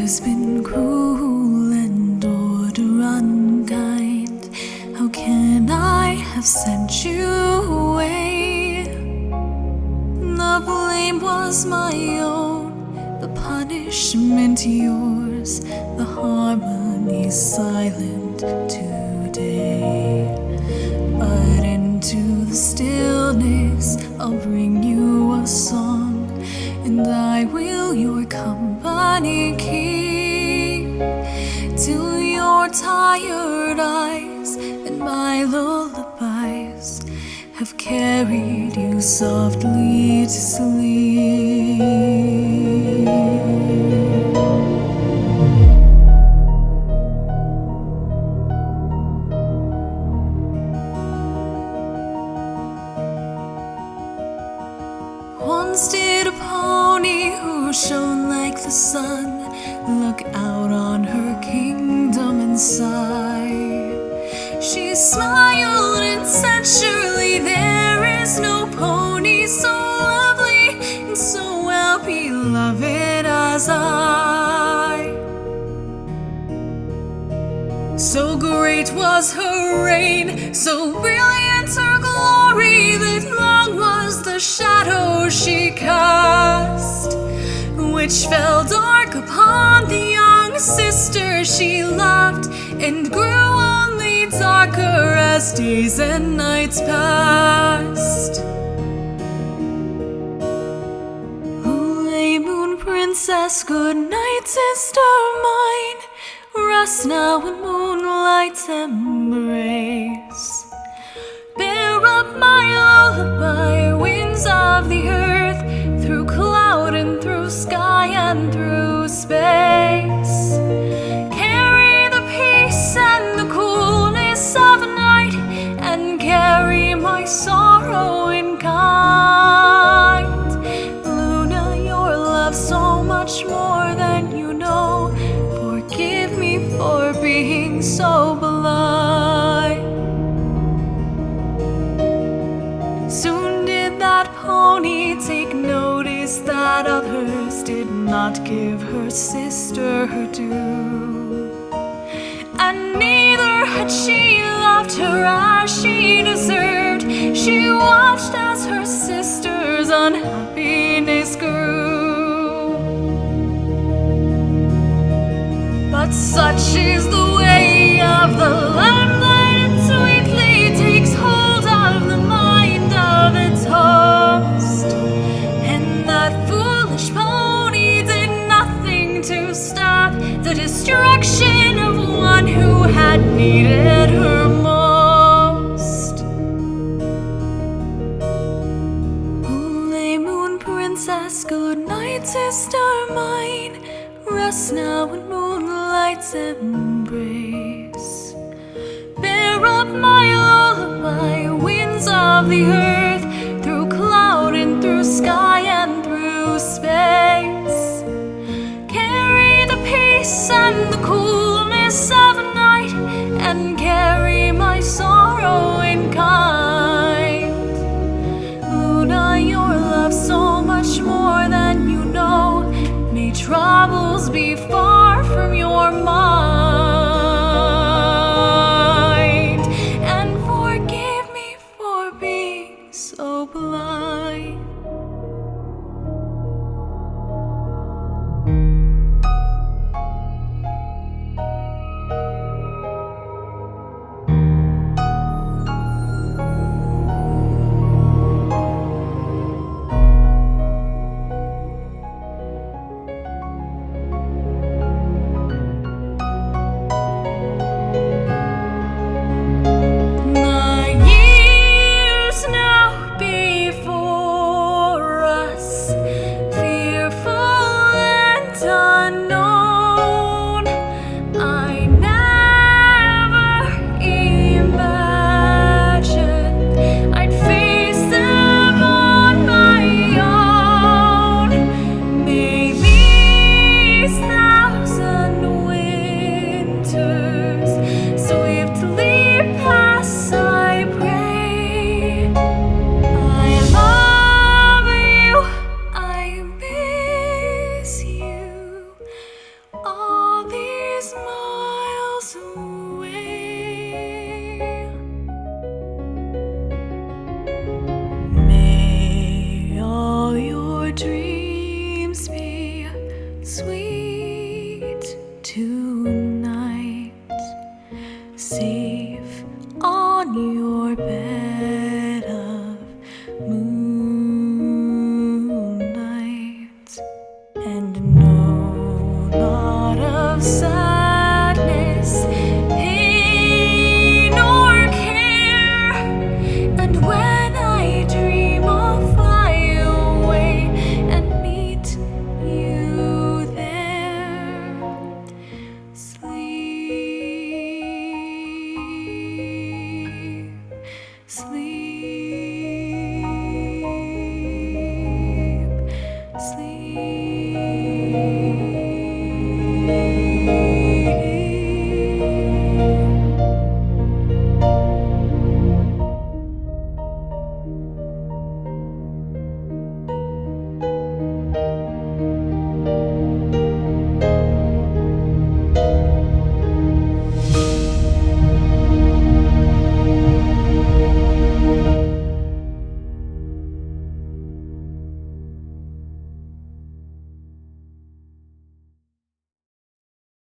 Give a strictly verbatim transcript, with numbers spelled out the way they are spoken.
always been cruel and order unkind. How can I have sent you away? The blame was my own, the punishment yours, the harmony silent today. But into the stillness I'll bring you a song, and I will your company keep, till your tired eyes and my lullabies have carried you softly to sleep. Once did a pony who shone like the sun look out on her kingdom and sigh. She smiled and said, surely there is no pony so lovely and so well beloved as I. So great was her reign, so brilliant her glory, that long was the shadow she cast, which fell dark upon the young sister she loved, and grew only darker as days and nights passed. Lay moon princess, good night, sister mine, rest now in moonlight's embrace. Bear up my lullaby, winds of the earth, through cloud and through sky and through space. Carry the peace and the coolness of night, and carry my sorrow in kind. Luna, your love so much more than you know. Forgive me for being so blind. Soon did that pony take notice that others did not give her sister her due, and neither had she loved her as she deserved. She watched as her sister's unhappiness grew. But such is the way of the lamb that it sweetly takes hold of the mind of its host, and that foolish pony did nothing to stop the destruction of one who had needed her most. Lay moon princess, good night, sister mine, rest now in moonlight's embrace. Bear up my lullaby, winds of the earth, through cloud and through sky and through space. Carry the peace and the coolness of night, and carry my sorrow in kind. Luna, your love so much more than you know. May troubles be far from your mind, and forgive me for being so blind. sweet tonight, safe on your bed of moonlight, and no, not of sight.